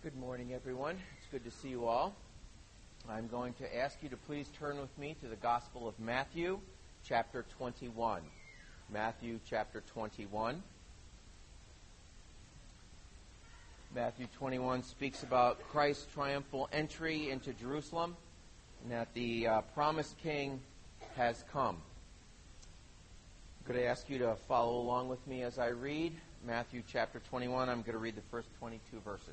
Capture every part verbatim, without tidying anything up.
Good morning, everyone. It's good to see you all. I'm going to ask you to please turn with me to the Gospel of Matthew, chapter twenty-one. Matthew, chapter twenty-one. Matthew twenty-one speaks about Christ's triumphal entry into Jerusalem and that the uh, promised King has come. I'm going to ask you to follow along with me as I read Matthew chapter twenty-one. I'm going to read the first twenty-two verses.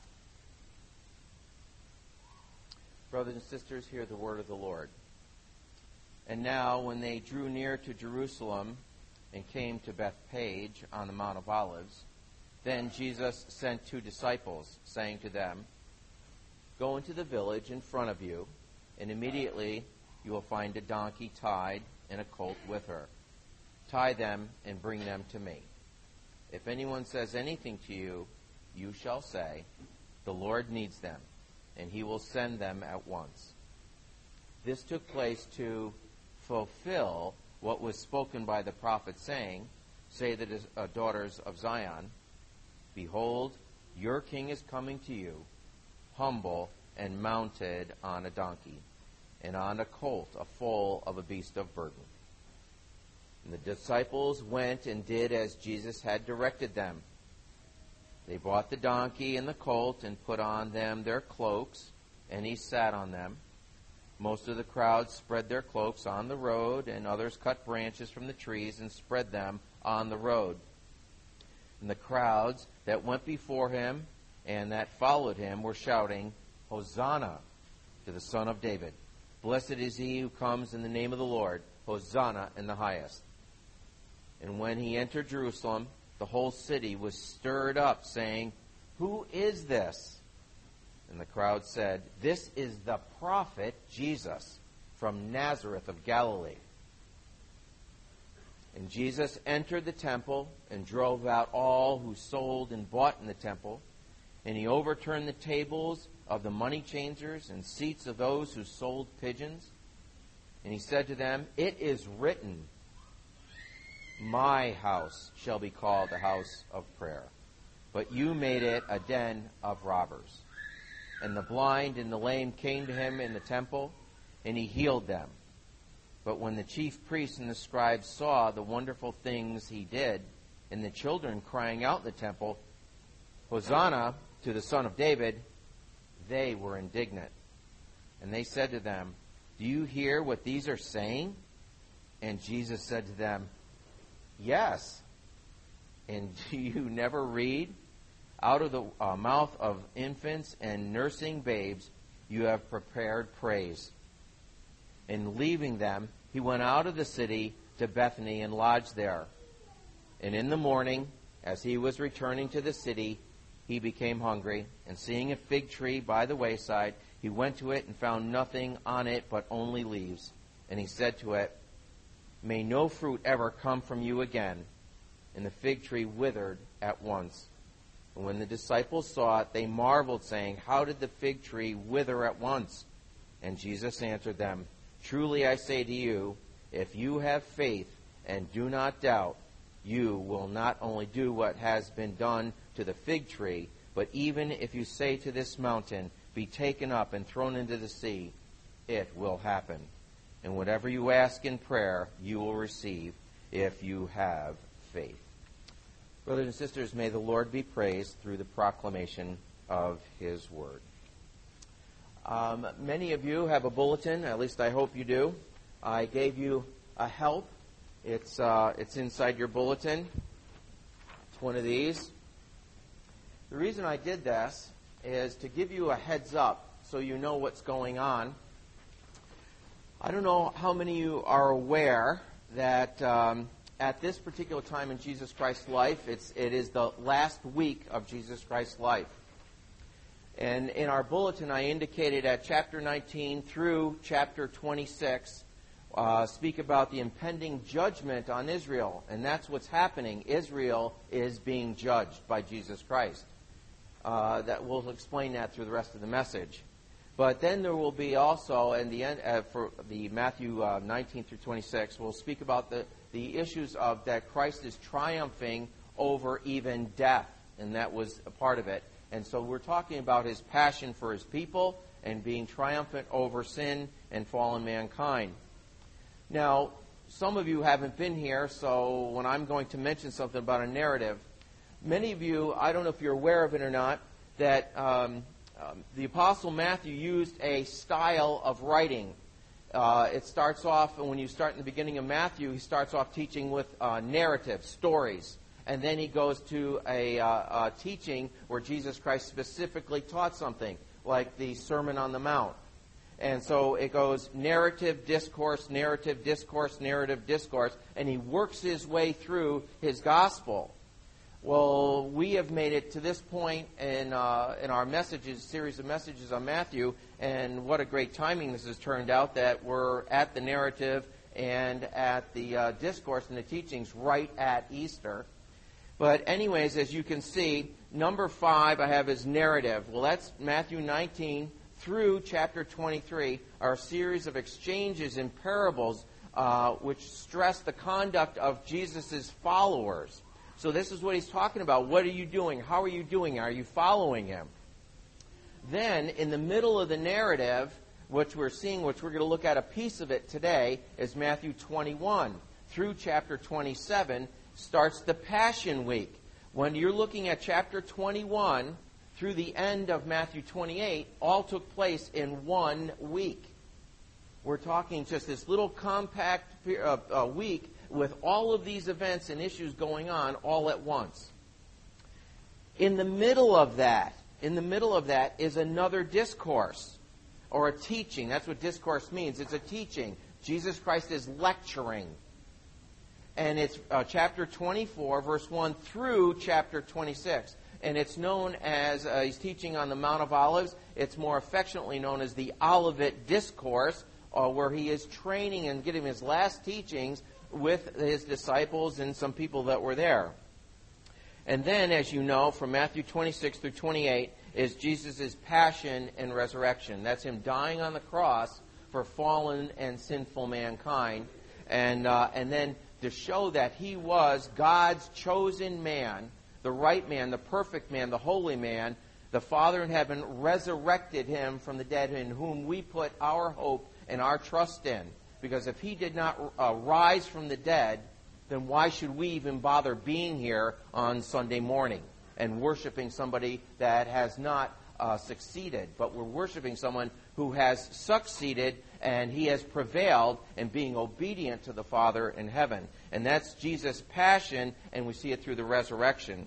Brothers and sisters, hear the word of the Lord. And now, when they drew near to Jerusalem and came to Bethphage on the Mount of Olives, then Jesus sent two disciples, saying to them, "Go into the village in front of you, and immediately you will find a donkey tied and a colt with her. Tie them and bring them to me. If anyone says anything to you, you shall say, 'The Lord needs them,' and he will send them at once." This took place to fulfill what was spoken by the prophet, saying, "Say to the daughters of Zion, behold, your king is coming to you, humble and mounted on a donkey, and on a colt, a foal of a beast of burden." And the disciples went and did as Jesus had directed them. They bought the donkey and the colt and put on them their cloaks, and he sat on them. Most of the crowd spread their cloaks on the road, and others cut branches from the trees and spread them on the road. And the crowds that went before him and that followed him were shouting, "Hosanna to the Son of David. Blessed is he who comes in the name of the Lord. Hosanna in the highest." And when he entered Jerusalem, the whole city was stirred up, saying, "Who is this?" And the crowd said, "This is the prophet Jesus from Nazareth of Galilee." And Jesus entered the temple and drove out all who sold and bought in the temple. And he overturned the tables of the money changers and seats of those who sold pigeons. And he said to them, "It is written, 'My house shall be called a house of prayer,' but you made it a den of robbers." And the blind and the lame came to him in the temple, and he healed them. But when the chief priests and the scribes saw the wonderful things he did, and the children crying out in the temple, "Hosanna to the Son of David," they were indignant. And they said to them, "Do you hear what these are saying?" And Jesus said to them, "Yes. And do you never read? Out of the uh, mouth of infants and nursing babes you have prepared praise." And leaving them, he went out of the city to Bethany and lodged there. And in the morning, as he was returning to the city, he became hungry. And seeing a fig tree by the wayside, he went to it and found nothing on it but only leaves. And he said to it, "May no fruit ever come from you again." And the fig tree withered at once. And when the disciples saw it, they marveled, saying, "How did the fig tree wither at once?" And Jesus answered them, "Truly I say to you, if you have faith and do not doubt, you will not only do what has been done to the fig tree, but even if you say to this mountain, 'Be taken up and thrown into the sea,' it will happen. And whatever you ask in prayer, you will receive if you have faith." Brothers and sisters, may the Lord be praised through the proclamation of his word. Um, many of you have a bulletin, at least I hope you do. I gave you a help. It's, uh, it's inside your bulletin. It's one of these. The reason I did this is to give you a heads up so you know what's going on. I don't know how many of you are aware that um, at this particular time in Jesus Christ's life, it's, it is the last week of Jesus Christ's life. And in our bulletin, I indicated at chapter nineteen through chapter twenty-six, uh, speak about the impending judgment on Israel. And that's what's happening. Israel is being judged by Jesus Christ. Uh, that we'll explain that through the rest of the message. But then there will be also, in the end, uh, for the Matthew uh, nineteen through twenty-six, we'll speak about the, the issues of that Christ is triumphing over even death, and that was a part of it. And so we're talking about his passion for his people and being triumphant over sin and fallen mankind. Now, some of you haven't been here, so when I'm going to mention something about a narrative, many of you, I don't know if you're aware of it or not, that um, um, the Apostle Matthew used a style of writing. Uh, it starts off, and when you start in the beginning of Matthew, he starts off teaching with uh, narrative, stories. And then he goes to a, uh, a teaching where Jesus Christ specifically taught something, like the Sermon on the Mount. And so it goes narrative, discourse, narrative, discourse, narrative, discourse, and he works his way through his gospel. Well, we have made it to this point in uh, in our messages, series of messages on Matthew, and what a great timing this has turned out that we're at the narrative and at the uh, discourse and the teachings right at Easter. But anyways, as you can see, number five I have is narrative. Well, that's Matthew nineteen through chapter twenty-three, our series of exchanges and parables uh, which stress the conduct of Jesus' followers. So this is what he's talking about. What are you doing? How are you doing? Are you following him? Then, in the middle of the narrative, which we're seeing, which we're going to look at a piece of it today, is Matthew twenty-one through chapter twenty-seven, starts the Passion Week. When you're looking at chapter twenty-one through the end of Matthew twenty-eight, all took place in one week. We're talking just this little compact uh, uh, week with all of these events and issues going on all at once. In the middle of that, in the middle of that is another discourse or a teaching. That's what discourse means. It's a teaching. Jesus Christ is lecturing. And it's uh, chapter twenty-four, verse one through chapter twenty-six. And it's known as, uh, he's teaching on the Mount of Olives. It's more affectionately known as the Olivet Discourse, uh, where he is training and getting his last teachings with his disciples and some people that were there. And then, as you know, from Matthew twenty-six through twenty-eight is Jesus' passion and resurrection. That's him dying on the cross for fallen and sinful mankind. And, uh, and then to show that he was God's chosen man, the right man, the perfect man, the holy man, the Father in heaven resurrected him from the dead, in whom we put our hope and our trust in. Because if he did not uh, rise from the dead, then why should we even bother being here on Sunday morning and worshiping somebody that has not uh, succeeded? But we're worshiping someone who has succeeded, and he has prevailed in being obedient to the Father in heaven. And that's Jesus' passion, and we see it through the resurrection.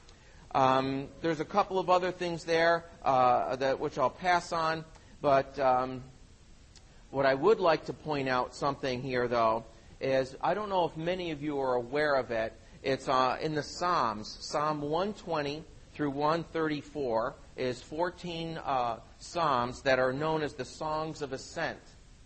Um, there's a couple of other things there uh, that which I'll pass on, but um, what I would like to point out something here, though, is I don't know if many of you are aware of it. It's uh, in the Psalms. Psalm one twenty through one thirty-four is fourteen uh, Psalms that are known as the Songs of Ascent.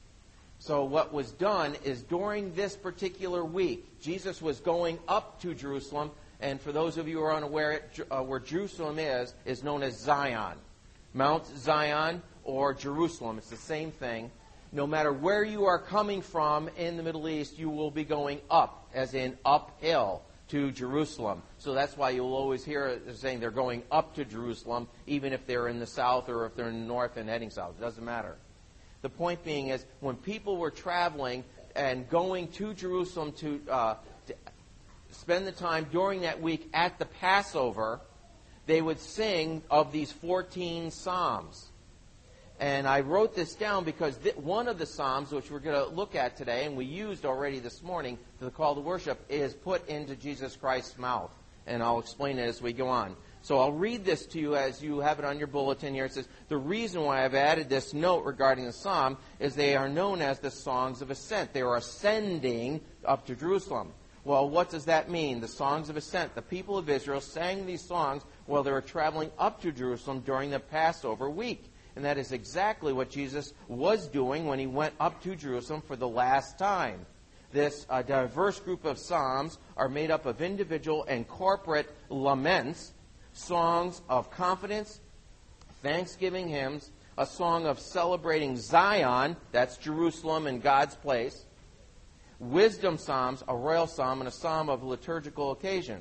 So what was done is during this particular week, Jesus was going up to Jerusalem, and for those of you who are unaware, uh, where Jerusalem is, is known as Zion. Mount Zion or Jerusalem, it's the same thing. No matter where you are coming from in the Middle East, you will be going up, as in uphill, to Jerusalem. So that's why you'll always hear it saying they're going up to Jerusalem, even if they're in the south or if they're in the north and heading south. It doesn't matter. The point being is, when people were traveling and going to Jerusalem to, uh, to spend the time during that week at the Passover, they would sing of these fourteen Psalms. And I wrote this down because th- one of the Psalms, which we're going to look at today, and we used already this morning for the call to worship, is put into Jesus Christ's mouth. And I'll explain it as we go on. So I'll read this to you as you have it on your bulletin here. It says, the reason why I've added this note regarding the Psalm is they are known as the Songs of Ascent. They are ascending up to Jerusalem. Well, what does that mean? The Songs of Ascent. The people of Israel sang these songs while they were traveling up to Jerusalem during the Passover week. And that is exactly what Jesus was doing when he went up to Jerusalem for the last time. This uh, diverse group of psalms are made up of individual and corporate laments, songs of confidence, thanksgiving hymns, a song of celebrating Zion, that's Jerusalem and God's place, wisdom psalms, a royal psalm, and a psalm of liturgical occasion.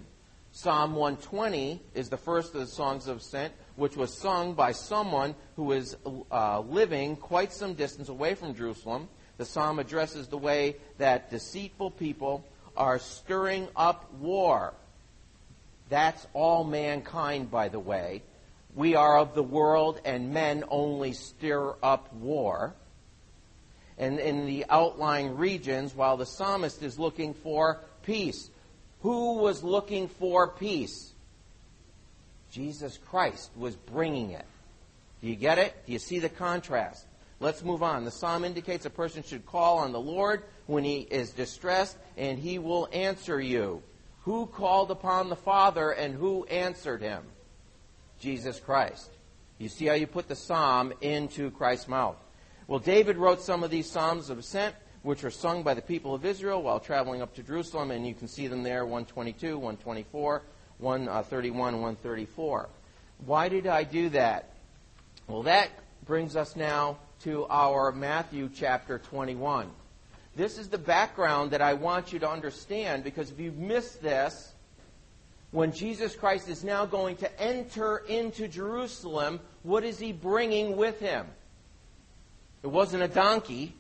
Psalm one twenty is the first of the songs of ascent, which was sung by someone who was uh, living quite some distance away from Jerusalem. The psalm addresses the way that deceitful people are stirring up war. That's all mankind, by the way. We are of the world, and men only stir up war. And in the outlying regions, while the psalmist is looking for peace, who was looking for peace? Jesus Christ was bringing it. Do you get it? Do you see the contrast? Let's move on. The psalm indicates a person should call on the Lord when he is distressed, and he will answer you. Who called upon the Father, and who answered him? Jesus Christ. You see how you put the psalm into Christ's mouth. Well, David wrote some of these psalms of ascent, which were sung by the people of Israel while traveling up to Jerusalem, and you can see them there, one twenty-two, one twenty-four, one thirty-one, and one thirty-four. Why did I do that? Well, that brings us now to our Matthew chapter twenty-one. This is the background that I want you to understand, because if you've missed this, when Jesus Christ is now going to enter into Jerusalem, what is he bringing with him? It wasn't a donkey.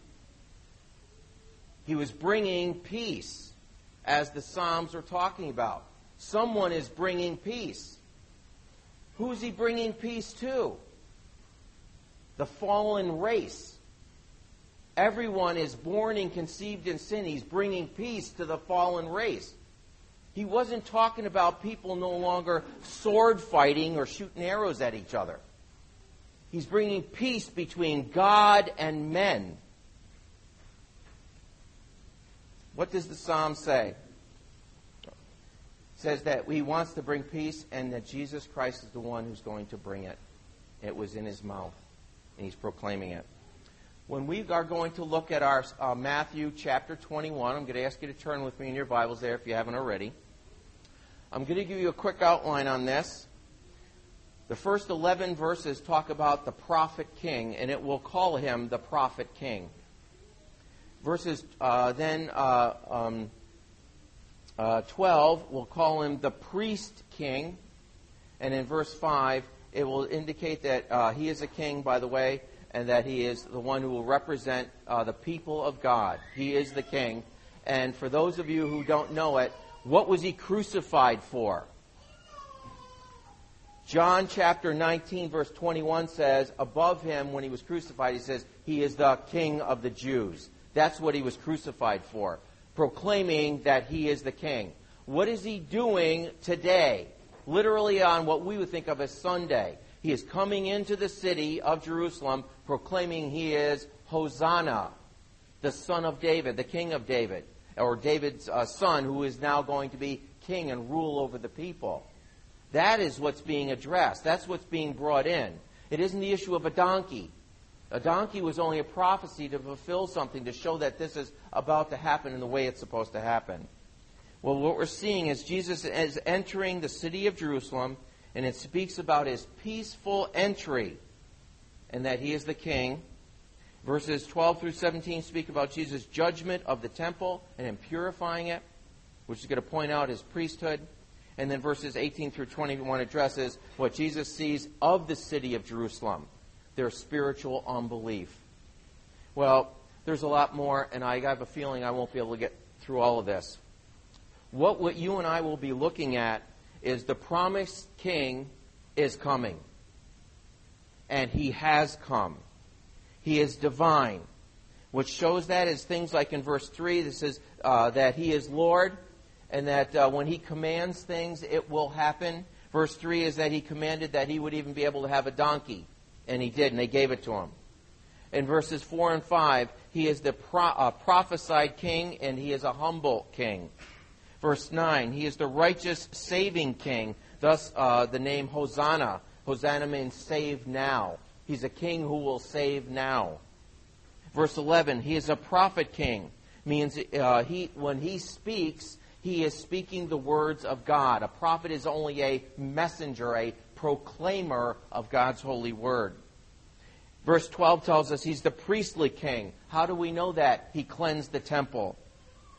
He was bringing peace, as the Psalms are talking about. Someone is bringing peace. Who is he bringing peace to? The fallen race. Everyone is born and conceived in sin. He's bringing peace to the fallen race. He wasn't talking about people no longer sword fighting or shooting arrows at each other. He's bringing peace between God and men. What does the psalm say? It says that he wants to bring peace, and that Jesus Christ is the one who's going to bring it. It was in his mouth, and he's proclaiming it. When we are going to look at our uh, Matthew chapter twenty-one, I'm going to ask you to turn with me in your Bibles there if you haven't already. I'm going to give you a quick outline on this. The first eleven verses talk about the prophet king, and it will call him the prophet king. Verses uh, then uh, um, uh, twelve will call him the priest king, and in verse five it will indicate that uh, he is a king, by the way, and that he is the one who will represent uh, the people of God. He is the king. And for those of you who don't know it, what was he crucified for? John chapter nineteen, verse twenty-one says, above him, when he was crucified, he says, he is the King of the Jews. That's what he was crucified for, proclaiming that he is the king. What is he doing today? Literally on what we would think of as Sunday. He is coming into the city of Jerusalem, proclaiming he is Hosanna, the son of David, the king of David, or David's uh, son, who is now going to be king and rule over the people. That is what's being addressed. That's what's being brought in. It isn't the issue of a donkey. A donkey was only a prophecy to fulfill something, to show that this is about to happen in the way it's supposed to happen. Well, what we're seeing is Jesus is entering the city of Jerusalem, and it speaks about his peaceful entry, and that he is the king. Verses twelve through seventeen speak about Jesus' judgment of the temple and him purifying it, which is going to point out his priesthood. And then verses eighteen through twenty-one addresses what Jesus sees of the city of Jerusalem, their spiritual unbelief. Well, there's a lot more, and I have a feeling I won't be able to get through all of this. What, what you and I will be looking at is the promised king is coming. And he has come. He is divine. What shows that is things like in verse three, this is uh, that he is Lord, and that uh, when he commands things, it will happen. Verse three is that he commanded that he would even be able to have a donkey. And he did, and they gave it to him. In verses four and five, he is the pro- uh, prophesied king, and he is a humble king. Verse nine, he is the righteous saving king. Thus, uh, the name Hosanna. Hosanna means save now. He's a king who will save now. Verse eleven, he is a prophet king. Means uh, he when he speaks, he is speaking the words of God. A prophet is only a messenger, a proclaimer of God's holy word. Verse twelve tells us he's the priestly king. How do we know that? He cleansed the temple.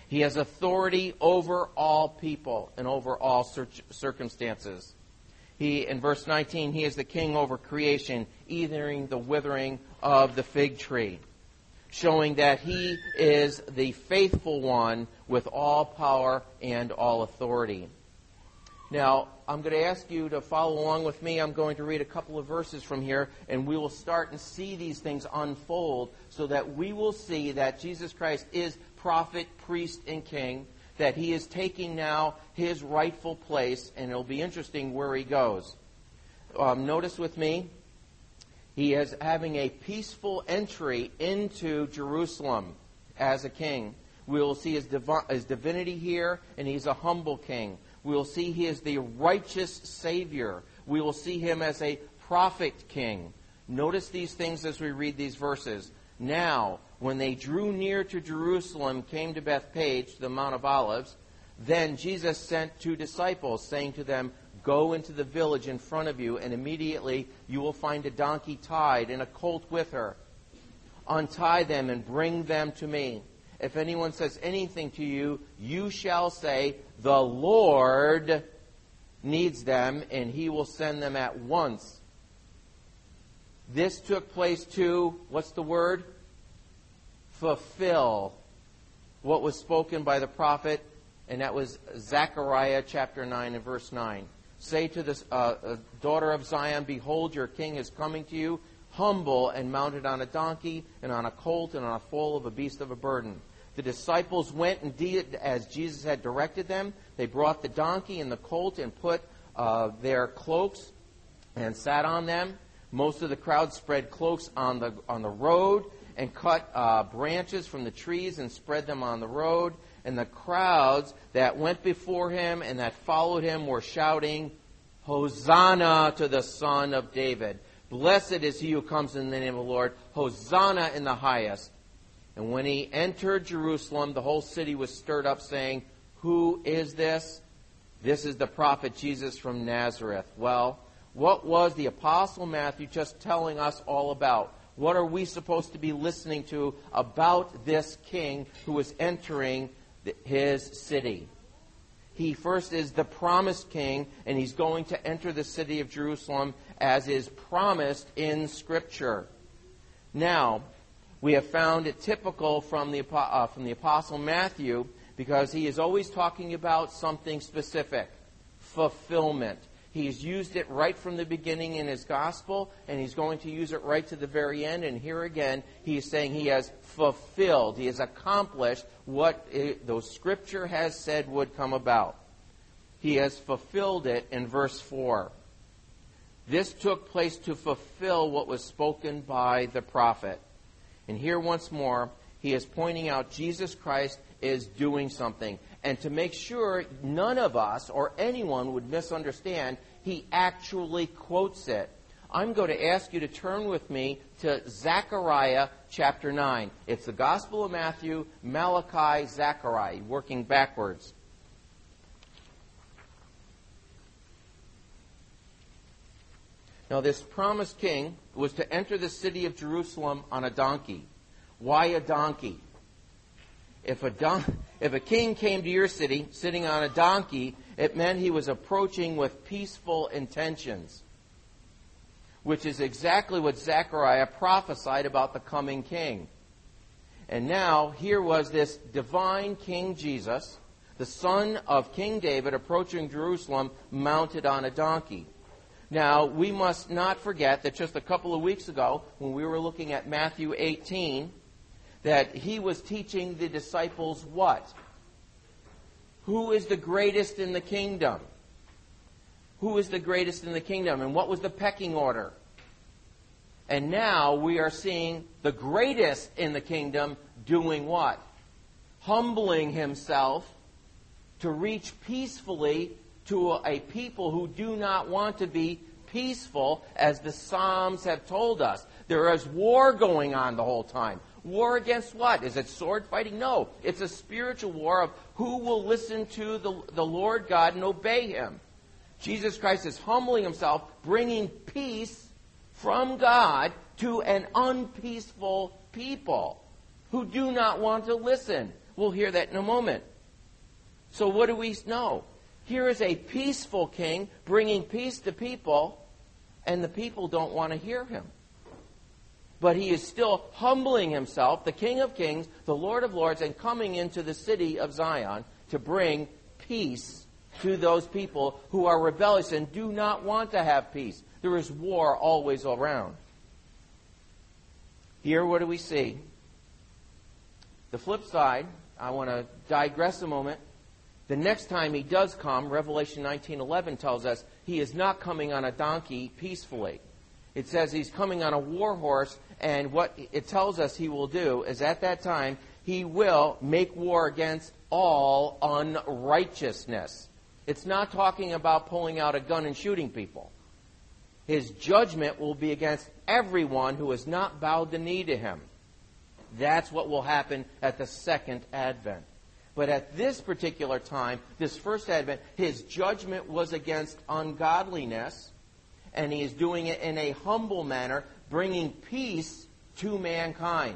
He has authority over all people and over all circumstances. He, in verse nineteen, he is the king over creation, easing the withering of the fig tree, showing that he is the faithful one with all power and all authority. Now, I'm going to ask you to follow along with me. I'm going to read a couple of verses from here, and we will start and see these things unfold so that we will see that Jesus Christ is prophet, priest, and king, that he is taking now his rightful place, and it'll be interesting where he goes. Um, notice with me, he is having a peaceful entry into Jerusalem as a king. We will see his, divi- his divinity here, and he's a humble king. We will see he is the righteous Savior. We will see him as a prophet king. Notice these things as we read these verses. Now, when they drew near to Jerusalem, came to Bethpage, the Mount of Olives, then Jesus sent two disciples, saying to them, "Go into the village in front of you, and immediately you will find a donkey tied and a colt with her. Untie them and bring them to me. If anyone says anything to you, you shall say, 'The Lord needs them,' and he will send them at once." This took place to, what's the word? Fulfill what was spoken by the prophet, and that was Zechariah chapter nine and verse nine. Say to the uh, daughter of Zion, "Behold, your king is coming to you, humble and mounted on a donkey, and on a colt, and on a foal of a beast of a burden." The disciples went and did as Jesus had directed them. They brought the donkey and the colt and put uh, their cloaks and sat on them. Most of the crowd spread cloaks on the on the road and cut uh, branches from the trees and spread them on the road. And the crowds that went before him and that followed him were shouting, "Hosanna to the Son of David. Blessed is he who comes in the name of the Lord. Hosanna in the highest." And when he entered Jerusalem, the whole city was stirred up, saying, "Who is this?" "This is the prophet Jesus from Nazareth." Well, what was the Apostle Matthew just telling us all about? What are we supposed to be listening to about this king who is entering his city? He first is the promised king, and he's going to enter the city of Jerusalem as is promised in Scripture. Now, we have found it typical from the, uh, from the Apostle Matthew, because he is always talking about something specific. Fulfillment. He's used it right from the beginning in his gospel, and he's going to use it right to the very end. And here again, he is saying he has fulfilled, he has accomplished what it, the Scripture has said would come about. He has fulfilled it in verse four. This took place to fulfill what was spoken by the prophet. And here once more, he is pointing out Jesus Christ is doing something. And to make sure none of us or anyone would misunderstand, he actually quotes it. I'm going to ask you to turn with me to Zechariah chapter nine. It's the Gospel of Matthew, Malachi, Zechariah, working backwards. Now, this promised king was to enter the city of Jerusalem on a donkey. Why a donkey? If a, don- if a king came to your city sitting on a donkey, it meant he was approaching with peaceful intentions, which is exactly what Zechariah prophesied about the coming king. And now, here was this divine King Jesus, the son of King David, approaching Jerusalem mounted on a donkey. Now, we must not forget that just a couple of weeks ago, when we were looking at Matthew eighteen, that he was teaching the disciples what? Who is the greatest in the kingdom? Who is the greatest in the kingdom? And what was the pecking order? And now we are seeing the greatest in the kingdom doing what? Humbling himself to reach peacefully to a people who do not want to be peaceful, as the Psalms have told us. There is war going on the whole time. War against what? Is it sword fighting? No. It's a spiritual war of who will listen to the, the Lord God and obey him. Jesus Christ is humbling himself, bringing peace from God to an unpeaceful people who do not want to listen. We'll hear that in a moment. So what do we know? Here is a peaceful king bringing peace to people, and the people don't want to hear him. But he is still humbling himself, the King of Kings, the Lord of Lords, and coming into the city of Zion to bring peace to those people who are rebellious and do not want to have peace. There is war always around. Here, what do we see? The flip side, I want to digress a moment. The next time he does come, Revelation nineteen eleven tells us, he is not coming on a donkey peacefully. It says he's coming on a war horse, and what it tells us he will do is at that time, he will make war against all unrighteousness. It's not talking about pulling out a gun and shooting people. His judgment will be against everyone who has not bowed the knee to him. That's what will happen at the second advent. But at this particular time, this first advent, his judgment was against ungodliness, and he is doing it in a humble manner, bringing peace to mankind.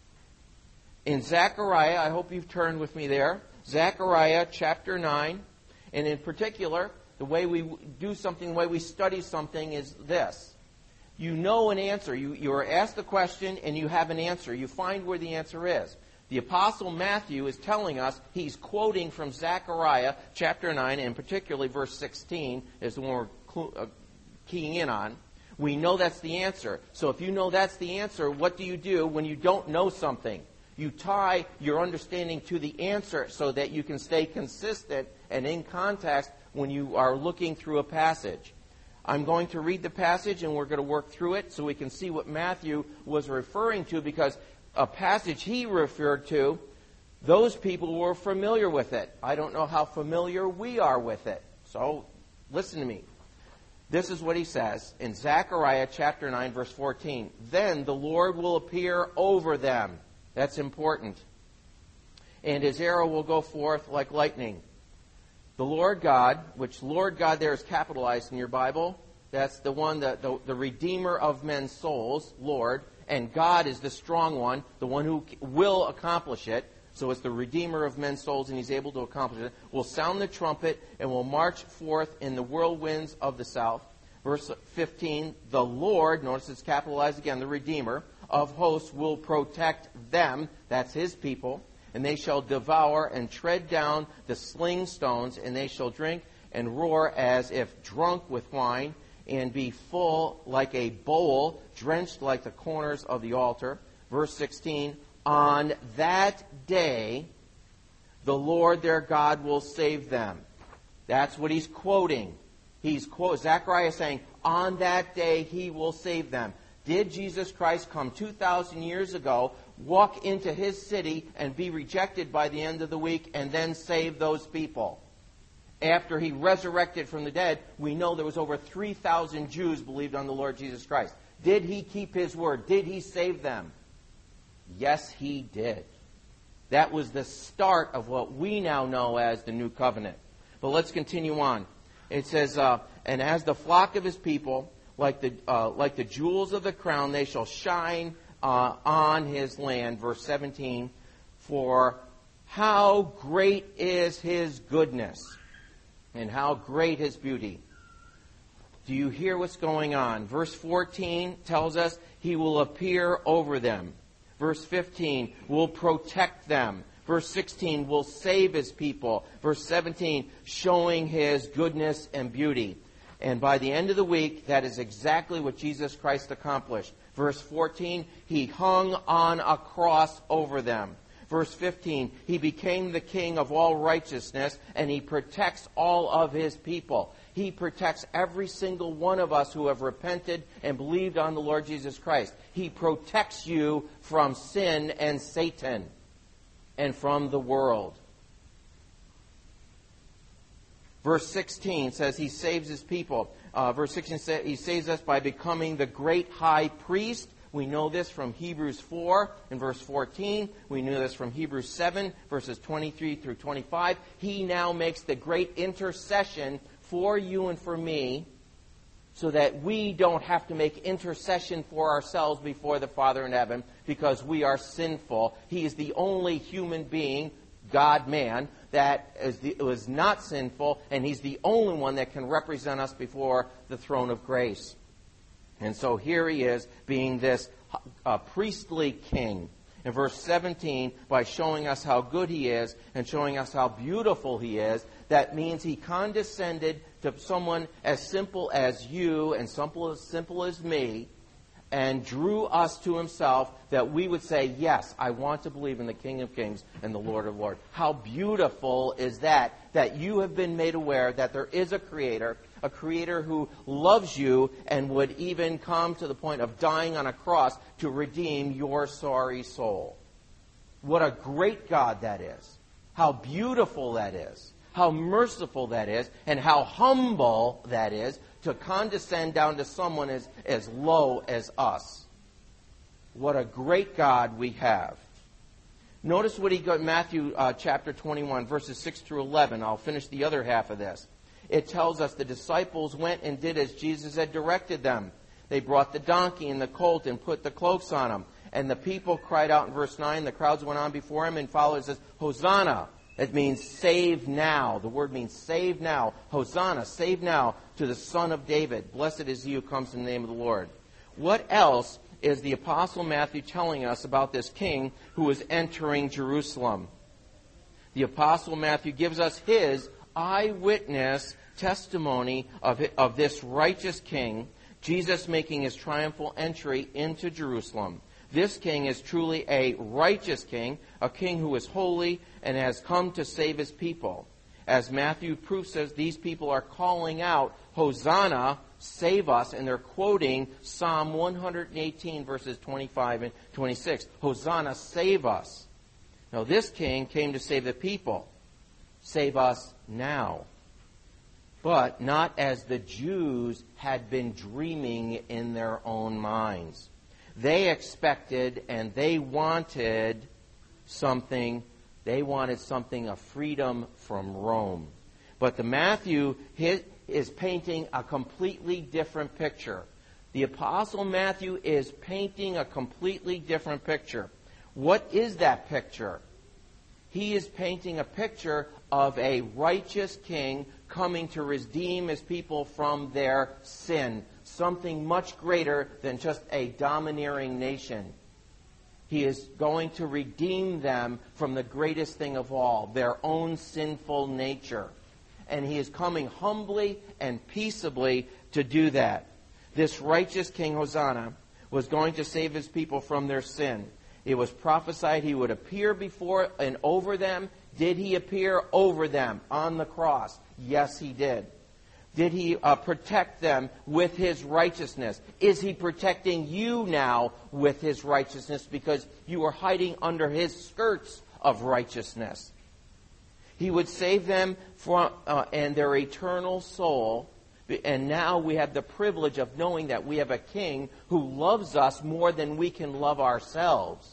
In Zechariah, I hope you've turned with me there, Zechariah chapter nine, and in particular, the way we do something, the way we study something is this. You know an answer. You, you are asked a question and you have an answer. You find where the answer is. The Apostle Matthew is telling us, he's quoting from Zechariah chapter nine, and particularly verse sixteen is the one we're uh, keying in on. We know that's the answer. So if you know that's the answer, what do you do when you don't know something? You tie your understanding to the answer so that you can stay consistent and in context when you are looking through a passage. I'm going to read the passage and we're going to work through it so we can see what Matthew was referring to, because a passage he referred to, those people were familiar with it. I don't know how familiar we are with it. So listen to me. This is what he says in Zechariah chapter nine, verse fourteen. Then the Lord will appear over them. That's important. And his arrow will go forth like lightning. The Lord God, which Lord God there is capitalized in your Bible, that's the one, that the, the Redeemer of men's souls, Lord, and God is the strong one, the one who will accomplish it. So it's the Redeemer of men's souls, and he's able to accomplish it. Will sound the trumpet and will march forth in the whirlwinds of the south. Verse fifteen, the Lord, notice it's capitalized again, the Redeemer of hosts will protect them, that's his people, and they shall devour and tread down the sling stones, and they shall drink and roar as if drunk with wine, and be full like a bowl, drenched like the corners of the altar. Verse sixteen, on that day the Lord their God will save them. That's what he's quoting. He's quote, Zechariah is saying, on that day he will save them. Did Jesus Christ come two thousand years ago, walk into his city and be rejected by the end of the week and then save those people? After he resurrected from the dead, we know there was over three thousand Jews believed on the Lord Jesus Christ. Did he keep his word? Did he save them? Yes, he did. That was the start of what we now know as the New Covenant. But let's continue on. It says, uh, and as the flock of his people, like the uh, like the jewels of the crown, they shall shine uh, on his land. Verse seventeen, for how great is his goodness, and how great his beauty. Do you hear what's going on? Verse fourteen tells us he will appear over them. Verse fifteen will protect them. Verse sixteen will save his people. Verse seventeen, showing his goodness and beauty. And by the end of the week, that is exactly what Jesus Christ accomplished. Verse fourteen, he hung on a cross over them. Verse fifteen, he became the king of all righteousness, and he protects all of his people. He protects every single one of us who have repented and believed on the Lord Jesus Christ. He protects you from sin and Satan and from the world. Verse sixteen says he saves his people. Uh, verse sixteen says he saves us by becoming the great high priest. We know this from Hebrews four and verse fourteen. We know this from Hebrews seven, verses twenty-three through twenty-five. He now makes the great intercession for you and for me, so that we don't have to make intercession for ourselves before the Father in heaven, because we are sinful. He is the only human being God-man that is the, was not sinful, and he's the only one that can represent us before the throne of grace. And so here he is being this uh, priestly king. In verse seventeen, by showing us how good he is and showing us how beautiful he is, that means he condescended to someone as simple as you and simple as simple as me, and drew us to himself, that we would say, yes, I want to believe in the King of Kings and the Lord of Lords. How beautiful is that, that you have been made aware that there is a Creator, a Creator who loves you and would even come to the point of dying on a cross to redeem your sorry soul. What a great God that is. How beautiful that is. How merciful that is. And how humble that is to condescend down to someone as, as low as us. What a great God we have. Notice what he got, Matthew uh, chapter twenty-one, verses six through eleven. I'll finish the other half of this. It tells us the disciples went and did as Jesus had directed them. They brought the donkey and the colt and put the cloaks on them. And the people cried out in verse nine. The crowds went on before him and followed. It says, Hosanna. It means save now. The word means save now. Hosanna, save now to the Son of David. Blessed is he who comes in the name of the Lord. What else is the Apostle Matthew telling us about this king who is entering Jerusalem? The Apostle Matthew gives us his eyewitness testimony of, it, of this righteous king, Jesus making his triumphal entry into Jerusalem. This king is truly a righteous king, a king who is holy and has come to save his people. As Matthew proves us, these people are calling out, Hosanna, save us, and they're quoting Psalm one eighteen, verses twenty-five and twenty-six. Hosanna, save us. Now, this king came to save the people. Save us now. But not as the Jews had been dreaming in their own minds. They expected and they wanted something. They wanted something of freedom from Rome. But the Matthew is painting a completely different picture. The Apostle Matthew is painting a completely different picture. What is that picture? He is painting a picture of a righteous king coming to redeem his people from their sin. Something much greater than just a domineering nation. He is going to redeem them from the greatest thing of all, their own sinful nature. And he is coming humbly and peaceably to do that. This righteous King Hosanna was going to save his people from their sin. It was prophesied he would appear before and over them. Did he appear over them on the cross? Yes, he did. Did he uh, protect them with his righteousness? Is he protecting you now with his righteousness because you are hiding under his skirts of righteousness? He would save them from uh, and their eternal soul. And now we have the privilege of knowing that we have a king who loves us more than we can love ourselves.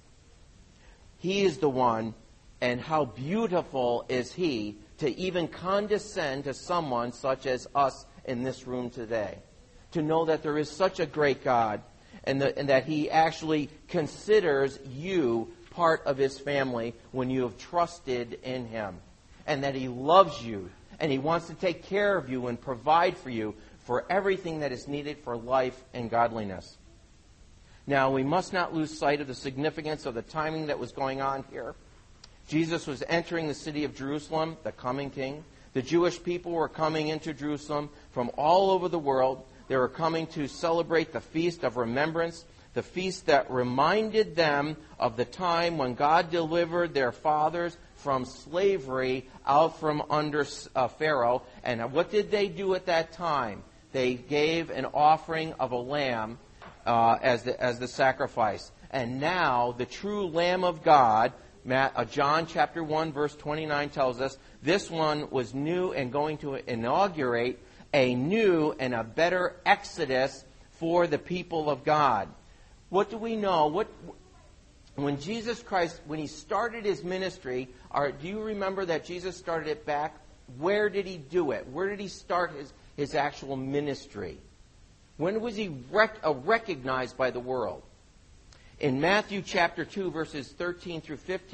He is the one, and how beautiful is he to even condescend to someone such as us in this room today. To know that there is such a great God, and, the, and that he actually considers you part of his family when you have trusted in him. And that he loves you, and he wants to take care of you and provide for you for everything that is needed for life and godliness. Now, we must not lose sight of the significance of the timing that was going on here. Jesus was entering the city of Jerusalem, the coming king. The Jewish people were coming into Jerusalem from all over the world. They were coming to celebrate the Feast of Remembrance, the feast that reminded them of the time when God delivered their fathers from slavery out from under uh, Pharaoh. And what did they do at that time? They gave an offering of a lamb uh, as the, as the sacrifice. And now the true Lamb of God, Matt, uh, John chapter one verse twenty-nine tells us, this one was new and going to inaugurate a new and a better exodus for the people of God. What do we know? What when Jesus Christ, when he started his ministry, are, do you remember that Jesus started it back? Where did he do it? Where did he start his, his actual ministry? When was he rec- uh, recognized by the world? In Matthew chapter two, verses thirteen through fifteen,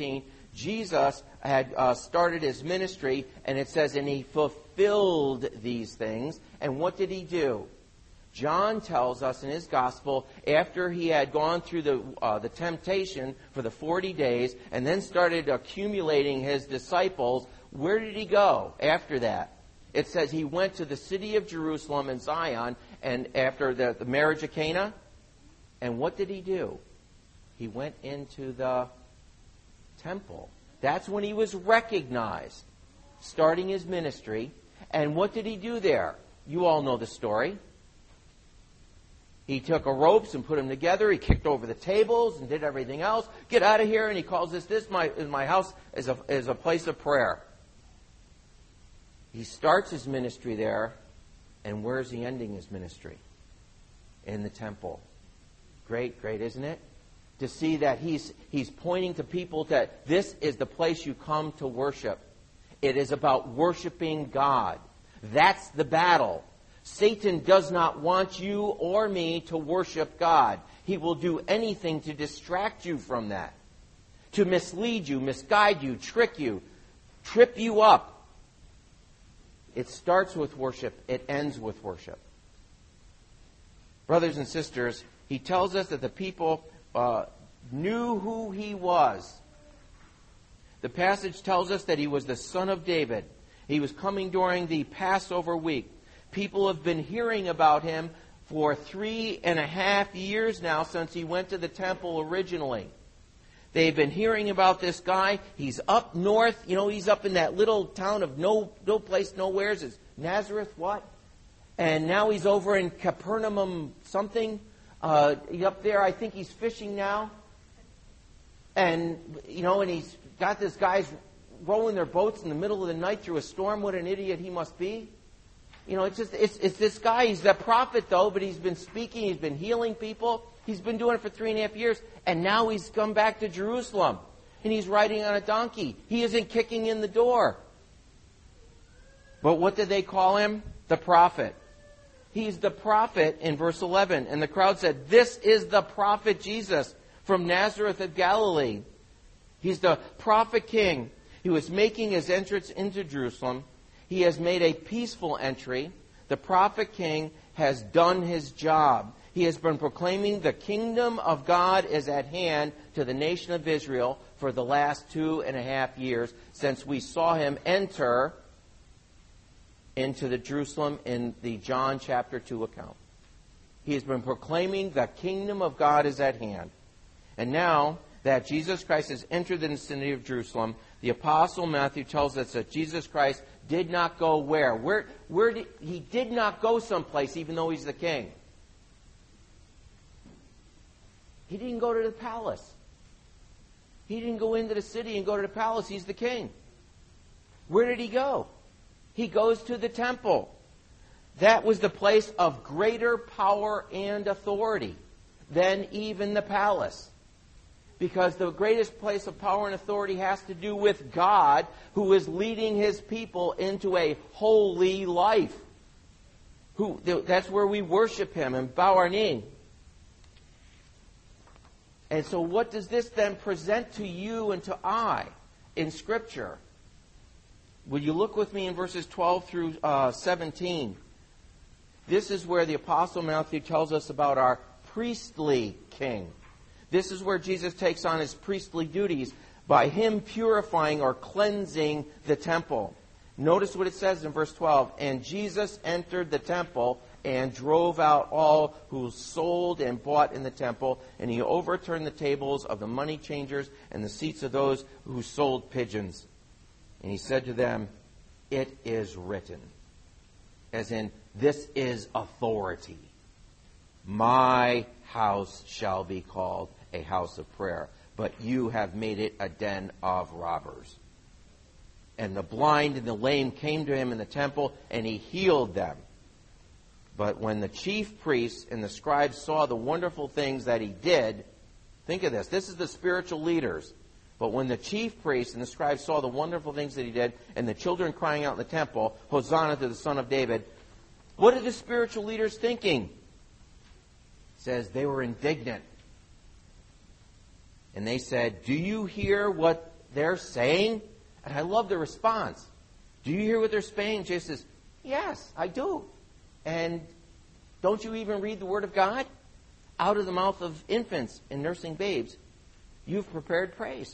Jesus had uh, started his ministry, and it says, and he fulfilled these things. And what did he do? John tells us in his gospel, after he had gone through the uh, the temptation for the forty days, and then started accumulating his disciples, where did he go after that? It says he went to the city of Jerusalem and Zion, and after the, the marriage of Cana. And what did he do? He went into the temple. That's when he was recognized, starting his ministry. And what did he do there? You all know the story. He took a ropes and put them together. He kicked over the tables and did everything else. Get out of here. And he calls this, this my, is my house is a, is a place of prayer. He starts his ministry there. And where's he ending his ministry? In the temple. Great, great, isn't it? To see that he's he's pointing to people that this is the place you come to worship. It is about worshiping God. That's the battle. Satan does not want you or me to worship God. He will do anything to distract you from that, to mislead you, misguide you, trick you, trip you up. It starts with worship. It ends with worship. Brothers and sisters, he tells us that the people uh, knew who he was. The passage tells us that he was the son of David. He was coming during the Passover week. People have been hearing about him for three and a half years now since he went to the temple originally. They've been hearing about this guy. He's up north. You know, he's up in that little town of no no place, nowheres. It's Nazareth, what? And now he's over in Capernaum something. Uh, up there, I think he's fishing now. And, you know, and he's got this guys rowing their boats in the middle of the night through a storm. What an idiot he must be. You know, it's just, it's, it's this guy. He's a prophet, though, but he's been speaking. He's been healing people. He's been doing it for three and a half years. And now he's come back to Jerusalem. And he's riding on a donkey. He isn't kicking in the door. But what did they call him? The prophet. He's the prophet in verse eleven. And the crowd said, this is the prophet Jesus from Nazareth of Galilee. He's the prophet king. He was making his entrance into Jerusalem. He has made a peaceful entry. The prophet king has done his job. He has been proclaiming the kingdom of God is at hand to the nation of Israel for the last two and a half years since we saw him enter into the Jerusalem in the John chapter two account. He has been proclaiming the kingdom of God is at hand. And now that Jesus Christ has entered the vicinity of Jerusalem, the Apostle Matthew tells us that Jesus Christ did not go where? Where, where did, he did not go someplace even though he's the king. He didn't go to the palace. He didn't go into the city and go to the palace. He's the king. Where did he go? He goes to the temple. That was the place of greater power and authority than even the palace. Because the greatest place of power and authority has to do with God, who is leading his people into a holy life. Who, that's where we worship him and bow our knee. And so what does this then present to you and to I in Scripture? Will you look with me in verses twelve through uh, seventeen? This is where the Apostle Matthew tells us about our priestly king. This is where Jesus takes on his priestly duties by him purifying or cleansing the temple. Notice what it says in verse twelve. And Jesus entered the temple and drove out all who sold and bought in the temple, and he overturned the tables of the money changers and the seats of those who sold pigeons. And he said to them, it is written, as in, this is authority. My house shall be called a house of prayer, but you have made it a den of robbers. And the blind and the lame came to him in the temple, and he healed them. But when the chief priests and the scribes saw the wonderful things that he did, think of this, this is the spiritual leaders. But when the chief priests and the scribes saw the wonderful things that he did, and the children crying out in the temple, Hosanna to the Son of David, what are the spiritual leaders thinking? It says they were indignant. And they said, do you hear what they're saying? And I love the response. Do you hear what they're saying? Jesus says, yes, I do. And don't you even read the Word of God? Out of the mouth of infants and nursing babes, you've prepared praise.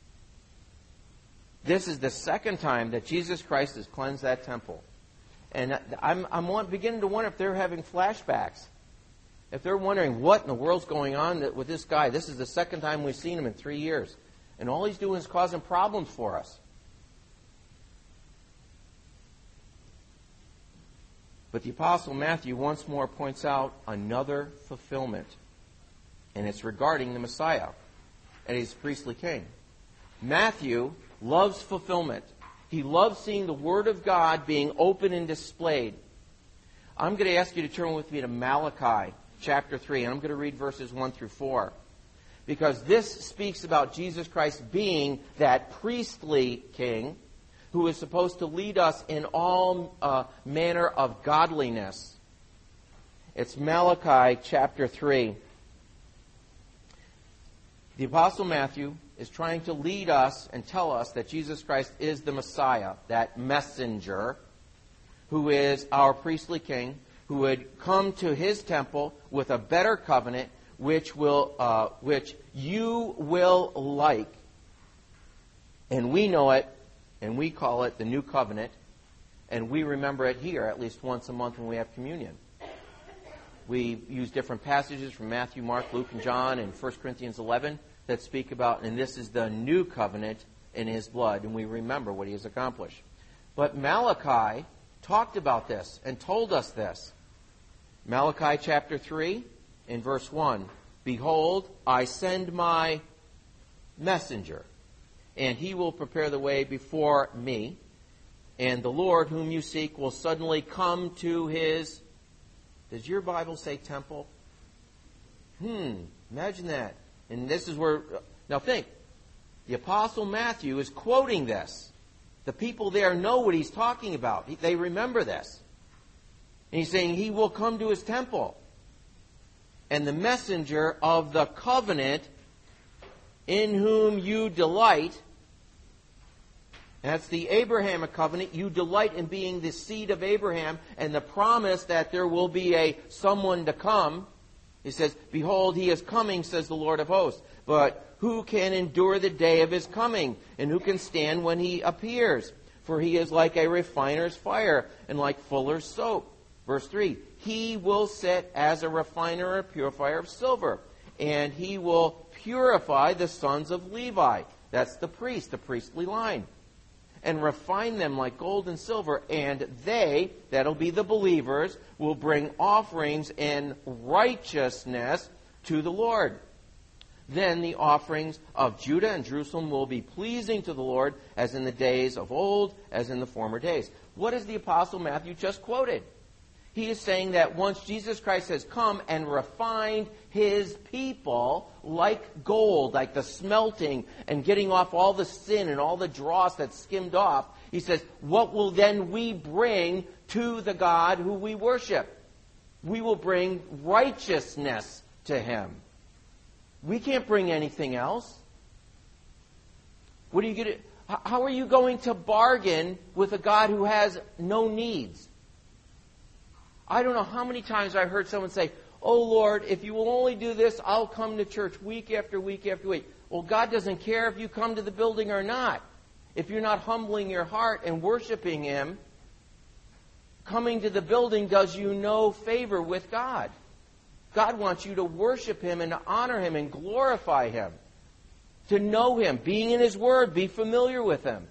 This is the second time that Jesus Christ has cleansed that temple. And I'm, I'm beginning to wonder if they're having flashbacks. If they're wondering what in the world's going on with this guy. This is the second time we've seen him in three years. And all he's doing is causing problems for us. But the Apostle Matthew once more points out another fulfillment. And it's regarding the Messiah. And he's priestly king. Matthew loves fulfillment. He loves seeing the Word of God being open and displayed. I'm going to ask you to turn with me to Malachi chapter three. And I'm going to read verses one through four. Because this speaks about Jesus Christ being that priestly king who is supposed to lead us in all uh, manner of godliness. It's Malachi chapter three. The Apostle Matthew is trying to lead us and tell us that Jesus Christ is the Messiah, that messenger, who is our priestly king, who would come to his temple with a better covenant, which will, uh, which you will like. And we know it, and we call it the New Covenant, and we remember it here at least once a month when we have communion. We use different passages from Matthew, Mark, Luke, and John, and First Corinthians eleven that speak about, and this is the new covenant in his blood, and we remember what he has accomplished. But Malachi talked about this and told us this. Malachi chapter three, in verse one, behold, I send my messenger, and he will prepare the way before me, and the Lord whom you seek will suddenly come to his... Does your Bible say temple? Hmm, imagine that. And this is where... Now think, the Apostle Matthew is quoting this. The people there know what he's talking about. They remember this. And he's saying he will come to his temple. And the messenger of the covenant in whom you delight... That's the Abrahamic covenant. You delight in being the seed of Abraham and the promise that there will be a someone to come. He says, behold, he is coming, says the Lord of hosts. But who can endure the day of his coming? And who can stand when he appears? For he is like a refiner's fire and like fuller's soap. Verse three, he will sit as a refiner or purifier of silver. And he will purify the sons of Levi. That's the priest, the priestly line. And refine them like gold and silver, and they, that'll be the believers, will bring offerings in righteousness to the Lord. Then the offerings of Judah and Jerusalem will be pleasing to the Lord, as in the days of old, as in the former days. What is the Apostle Matthew just quoted? He is saying that once Jesus Christ has come and refined his people like gold, like the smelting and getting off all the sin and all the dross that's skimmed off, he says, what will then we bring to the God who we worship? We will bring righteousness to him. We can't bring anything else. What are you going to, how are you going to bargain with a God who has no needs? I don't know how many times I've heard someone say, oh Lord, if you will only do this, I'll come to church week after week after week. Well, God doesn't care if you come to the building or not. If you're not humbling your heart and worshiping him, coming to the building does you no favor with God. God wants you to worship him and to honor him and glorify him. To know him, being in his word, be familiar with him.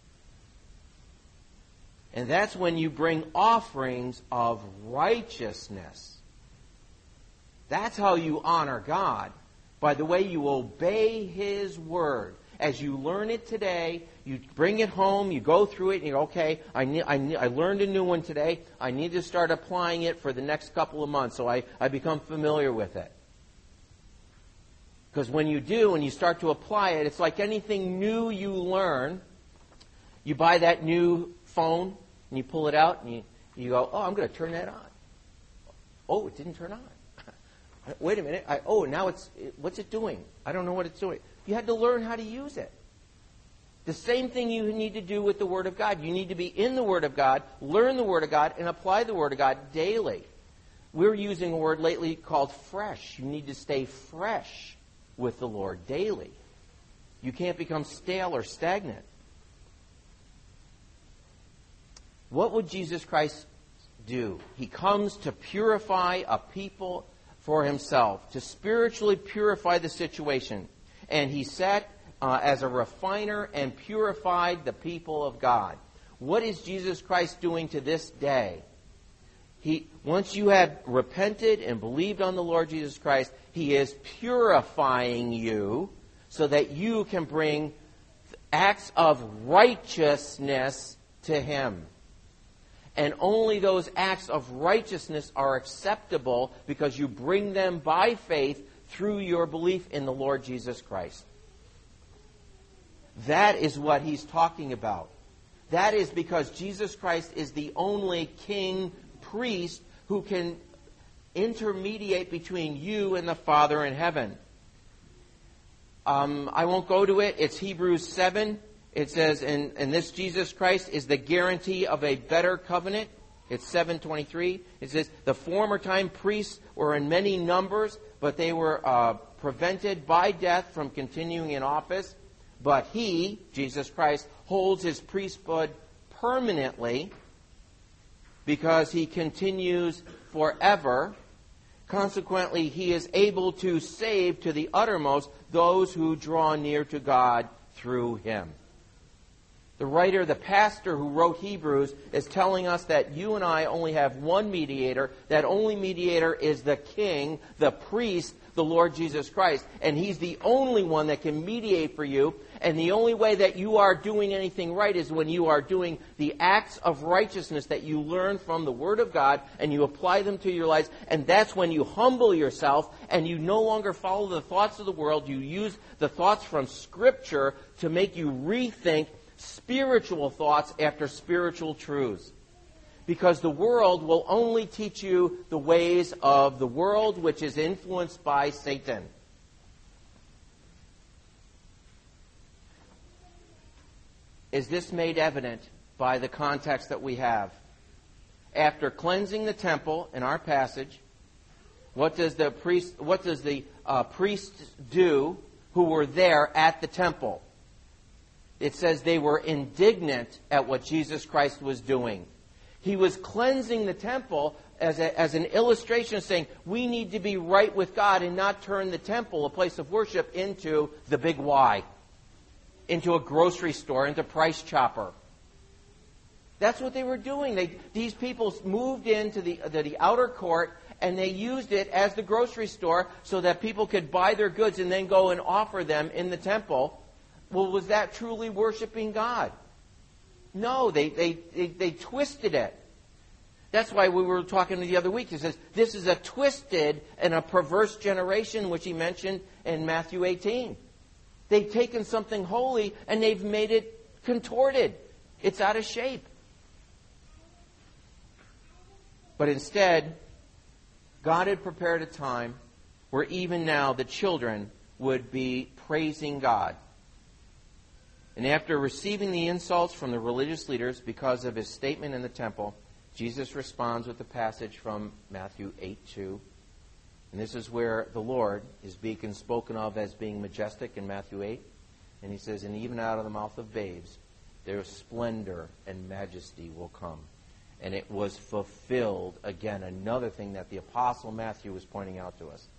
And that's when you bring offerings of righteousness. That's how you honor God, by the way you obey his word. As you learn it today, you bring it home, you go through it, and you go, okay, I, need, I, need, I learned a new one today. I need to start applying it for the next couple of months so I, I become familiar with it. Because when you do, and you start to apply it, it's like anything new you learn. You buy that new phone, and you pull it out, and you, you go, oh, I'm going to turn that on. Oh, it didn't turn on. Wait a minute. I, oh, now it's, what's it doing? I don't know what it's doing. You had to learn how to use it. The same thing you need to do with the Word of God. You need to be in the Word of God, learn the Word of God, and apply the Word of God daily. We're using a word lately called fresh. You need to stay fresh with the Lord daily. You can't become stale or stagnant. What would Jesus Christ do? He comes to purify a people for himself, to spiritually purify the situation. And he sat uh, as a refiner and purified the people of God. What is Jesus Christ doing to this day? He, once you have repented and believed on the Lord Jesus Christ, He is purifying you so that you can bring acts of righteousness to Him. And only those acts of righteousness are acceptable because you bring them by faith through your belief in the Lord Jesus Christ. That is what He's talking about. That is because Jesus Christ is the only King, priest who can intermediate between you and the Father in heaven. Um, I won't go to it. It's Hebrews seven. It says, and, and this Jesus Christ is the guarantee of a better covenant. It's seven twenty-three. It says, the former time priests were in many numbers, but they were uh, prevented by death from continuing in office. But He, Jesus Christ, holds His priesthood permanently, because He continues forever. Consequently, He is able to save to the uttermost those who draw near to God through Him. The writer, the pastor who wrote Hebrews, is telling us that you and I only have one mediator. That only mediator is the King, the priest, the Lord Jesus Christ. And He's the only one that can mediate for you. And the only way that you are doing anything right is when you are doing the acts of righteousness that you learn from the Word of God and you apply them to your lives. And that's when you humble yourself and you no longer follow the thoughts of the world. You use the thoughts from Scripture to make you rethink spiritual thoughts after spiritual truths. Because the world will only teach you the ways of the world, which is influenced by Satan. Is this made evident by the context that we have? After cleansing the temple in our passage, what does the priest, what does the uh, priests do who were there at the temple? It says they were indignant at what Jesus Christ was doing. He was cleansing the temple as, a, as an illustration of saying we need to be right with God and not turn the temple, a place of worship, into the big Y, into a grocery store, into Price Chopper. That's what they were doing. They, these people moved into the, the, the outer court and they used it as the grocery store so that people could buy their goods and then go and offer them in the temple. Well, was that truly worshiping God? No, they, they, they, they twisted it. That's why we were talking the other week. He says, this is a twisted and a perverse generation, which he mentioned in Matthew eighteen. They've taken something holy and they've made it contorted. It's out of shape. But instead, God had prepared a time where even now the children would be praising God. And after receiving the insults from the religious leaders because of his statement in the temple, Jesus responds with the passage from Matthew eight two. And this is where the Lord is being spoken of as being majestic in Matthew eight. And he says, and even out of the mouth of babes, their splendor and majesty will come. And it was fulfilled. Again, another thing that the Apostle Matthew was pointing out to us.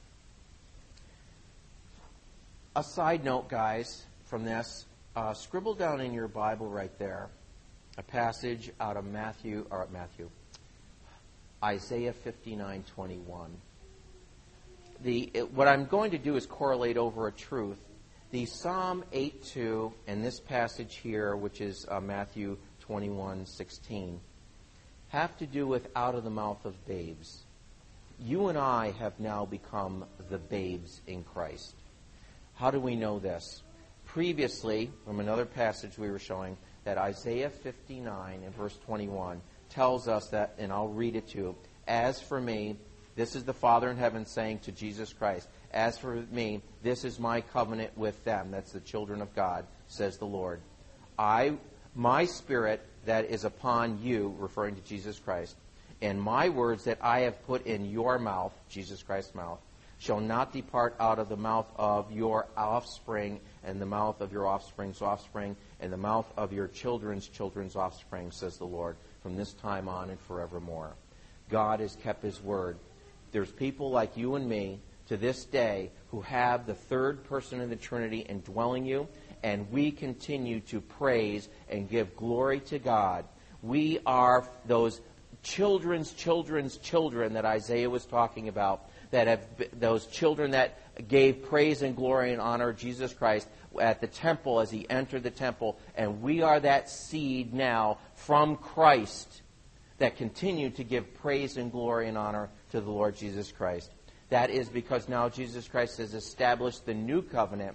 A side note, guys, from this. Uh, scribble down in your Bible right there a passage out of Matthew, or Matthew, Isaiah fifty-nine twenty-one. The, it, what I'm going to do is correlate over a truth. The Psalm eight two and this passage here, which is uh, Matthew twenty-one sixteen, have to do with out of the mouth of babes. You and I have now become the babes in Christ. How do we know this? Previously, from another passage we were showing, that Isaiah fifty-nine and verse twenty-one tells us that, and I'll read it to you, as for me, this is the Father in heaven saying to Jesus Christ, as for me, this is my covenant with them. That's the children of God, says the Lord. I, my Spirit that is upon you, referring to Jesus Christ, and my words that I have put in your mouth, Jesus Christ's mouth, shall not depart out of the mouth of your offspring, and the mouth of your offspring's offspring, and the mouth of your children's children's offspring, says the Lord, from this time on and forevermore. God has kept His word. There's people like you and me to this day who have the third person of the Trinity indwelling you, and we continue to praise and give glory to God. We are those children's children's children that Isaiah was talking about, that have those children that gave praise and glory and honor to Jesus Christ at the temple as He entered the temple. And we are that seed now from Christ that continue to give praise and glory and honor to the Lord Jesus Christ. That is because now Jesus Christ has established the new covenant,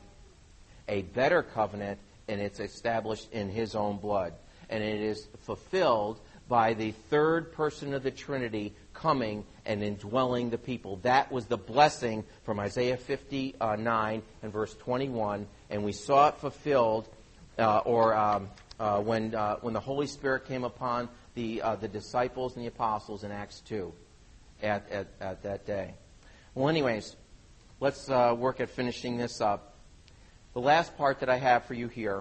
a better covenant, and it's established in His own blood. And it is fulfilled by the third person of the Trinity coming and indwelling the people. That was the blessing from Isaiah fifty-nine and verse twenty-one, and we saw it fulfilled uh, or um, uh, when uh, when the Holy Spirit came upon the uh, the disciples and the apostles in Acts two at, at, at that day. Well, anyways, let's uh, work at finishing this up. The last part that I have for you here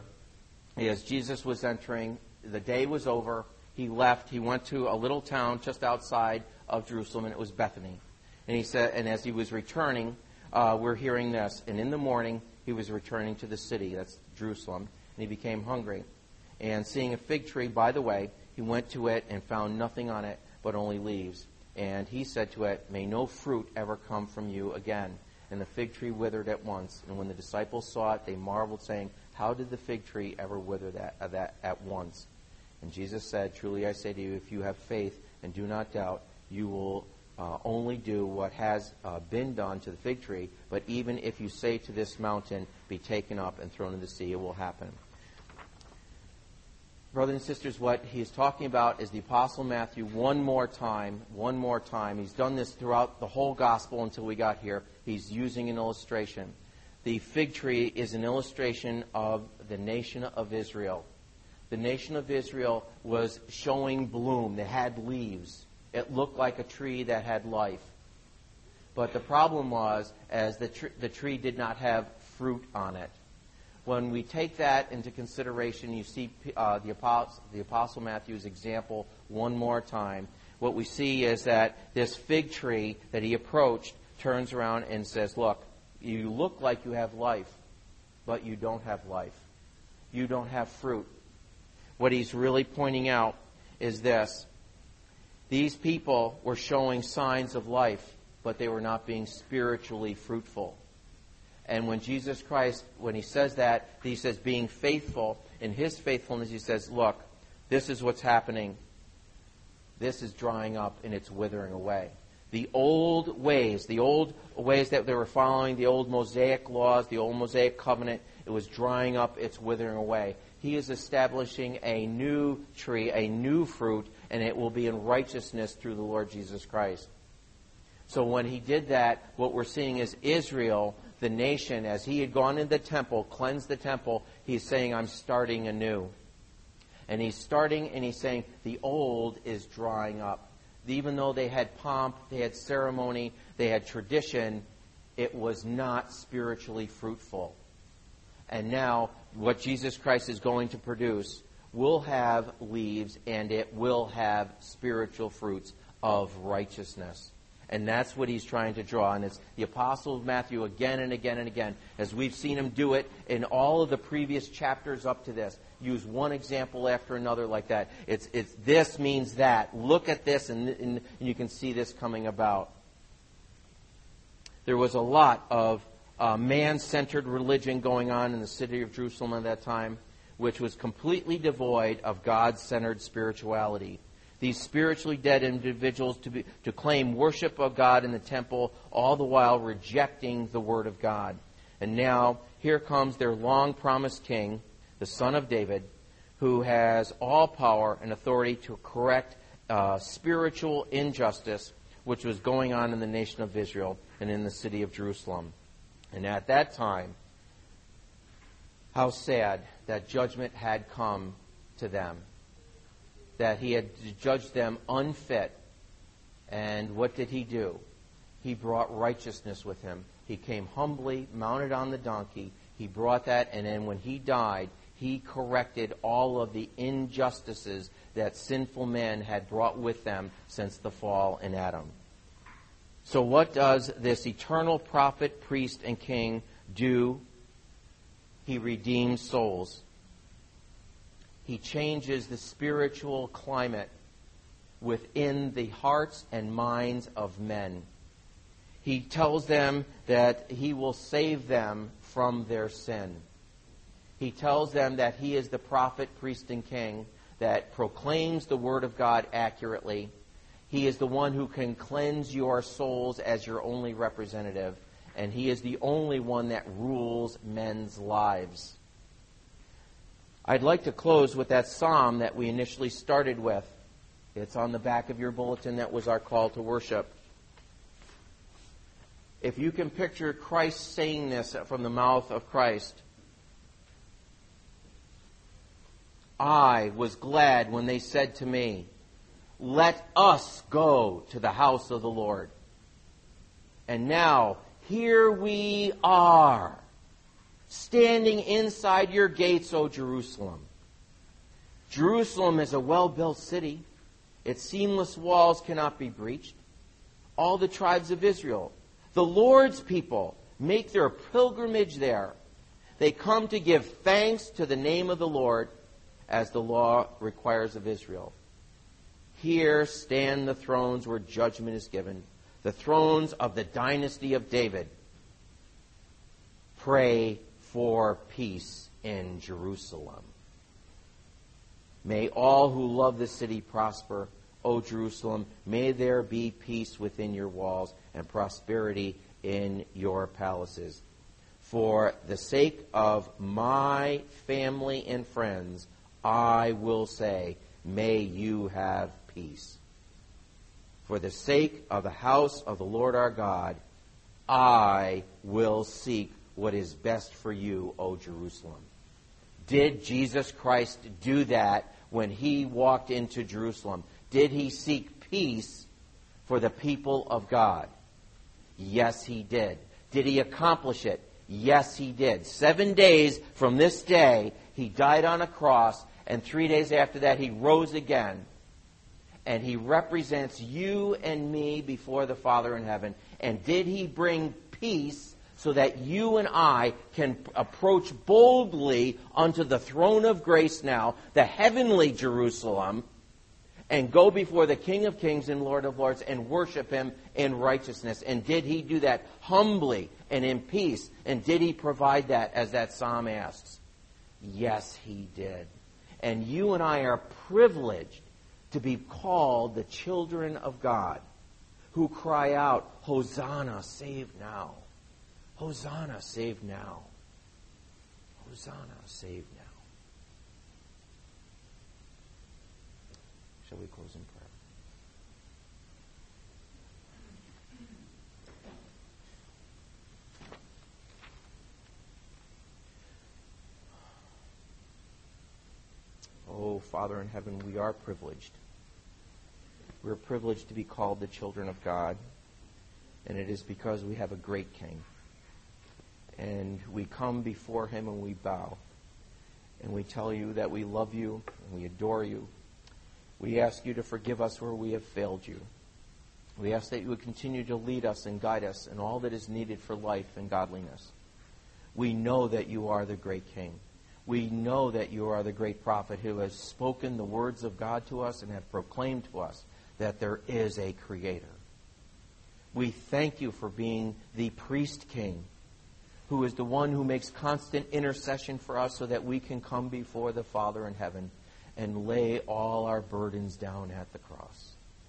is Jesus was entering. The day was over. He left. He went to a little town just outside of Jerusalem, and it was Bethany. And he said, and as he was returning, uh, we're hearing this. And in the morning, he was returning to the city, that's Jerusalem, and he became hungry. And seeing a fig tree by the way, he went to it and found nothing on it but only leaves. And he said to it, "May no fruit ever come from you again." And the fig tree withered at once. And when the disciples saw it, they marveled, saying, "How did the fig tree ever wither that, uh, that at once?" And Jesus said, "Truly I say to you, if you have faith and do not doubt, you will uh, only do what has uh, been done to the fig tree. But even if you say to this mountain, be taken up and thrown into the sea, it will happen." Brothers and sisters, what he is talking about is the Apostle Matthew one more time, one more time. He's done this throughout the whole gospel until we got here. He's using an illustration. The fig tree is an illustration of the nation of Israel. The nation of Israel was showing bloom. They had leaves. It looked like a tree that had life. But the problem was, as the, tr- the tree did not have fruit on it. When we take that into consideration, you see uh, the, Apostle, the Apostle Matthew's example one more time. What we see is that this fig tree that he approached turns around and says, "Look, you look like you have life, but you don't have life. You don't have fruit." What he's really pointing out is this. These people were showing signs of life, but they were not being spiritually fruitful. And when Jesus Christ, when he says that, he says being faithful, in his faithfulness he says, "Look, this is what's happening. This is drying up and it's withering away." The old ways, the old ways that they were following, the old Mosaic laws, the old Mosaic covenant, it was drying up, it's withering away. He is establishing a new tree, a new fruit, and it will be in righteousness through the Lord Jesus Christ. So when he did that, what we're seeing is Israel, the nation, as he had gone into the temple, cleansed the temple, he's saying, "I'm starting anew." And he's starting and he's saying, the old is drying up. Even though they had pomp, they had ceremony, they had tradition, it was not spiritually fruitful. And now, what Jesus Christ is going to produce will have leaves and it will have spiritual fruits of righteousness. And that's what he's trying to draw. And it's the Apostle Matthew again and again and again, as we've seen him do it in all of the previous chapters up to this. Use one example after another like that. It's it's this means that. Look at this and, and you can see this coming about. There was a lot of uh, man-centered religion going on in the city of Jerusalem at that time, which was completely devoid of God-centered spirituality. These spiritually dead individuals to, be, to claim worship of God in the temple, all the while rejecting the Word of God. And now, here comes their long-promised king, the Son of David, who has all power and authority to correct uh, spiritual injustice, which was going on in the nation of Israel and in the city of Jerusalem. And at that time, How sad that judgment had come to them, that he had judged them unfit. And what did he do? He brought righteousness with him. He came humbly, mounted on the donkey. He brought that, and then when he died, he corrected all of the injustices that sinful men had brought with them since the fall in Adam. So what does this eternal prophet, priest, and king do? He redeems souls. He changes the spiritual climate within the hearts and minds of men. He tells them that he will save them from their sin. He tells them that he is the prophet, priest, and king that proclaims the word of God accurately. He is the one who can cleanse your souls as your only representative. And he is the only one that rules men's lives. I'd like to close with that psalm that we initially started with. It's on the back of your bulletin. That was our call to worship. If you can picture Christ saying this from the mouth of Christ, I was glad when they said to me, let us go to the house of the Lord. And now, here we are, standing inside your gates, O Jerusalem. Jerusalem is a well-built city. Its seamless walls cannot be breached. All the tribes of Israel, the Lord's people, make their pilgrimage there. They come to give thanks to the name of the Lord, as the law requires of Israel. Here stand the thrones where judgment is given, the thrones of the dynasty of David. Pray for peace in Jerusalem. May all who love the city prosper, O Jerusalem. May there be peace within your walls and prosperity in your palaces. For the sake of my family and friends, I will say, may you have peace. For the sake of the house of the Lord our God, I will seek what is best for you, O Jerusalem. Did Jesus Christ do that when he walked into Jerusalem? Did he seek peace for the people of God? Yes, he did. Did he accomplish it? Yes, he did. Seven days from this day, he died on a cross, and three days after that, he rose again. And he represents you and me before the Father in heaven. And did he bring peace so that you and I can approach boldly unto the throne of grace now, the heavenly Jerusalem, and go before the King of Kings and Lord of Lords and worship him in righteousness? And did he do that humbly and in peace? And did he provide that, as that psalm asks? Yes, he did. And you and I are privileged to be called the children of God, who cry out, Hosanna, save now. Hosanna, save now. Hosanna, save now. Shall we close in prayer? Oh, Father in heaven, we are privileged. We're privileged to be called the children of God, and it is because we have a great King. And we come before him and we bow, and we tell you that we love you and we adore you. We ask you to forgive us where we have failed you. We ask that you would continue to lead us and guide us in all that is needed for life and godliness. We know that you are the great King. We know that you are the great prophet who has spoken the words of God to us and have proclaimed to us that there is a Creator. We thank you for being the priest king, who is the one who makes constant intercession for us so that we can come before the Father in heaven and lay all our burdens down at the cross.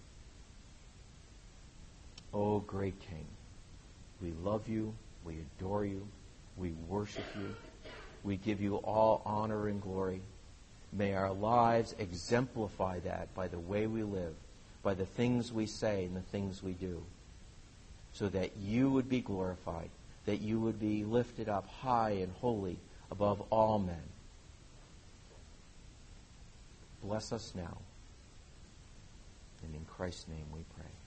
Oh, great King, we love you, we adore you, we worship you. We give you all honor and glory. May our lives exemplify that by the way we live, by the things we say and the things we do, so that you would be glorified, that you would be lifted up high and holy above all men. Bless us now. And in Christ's name we pray.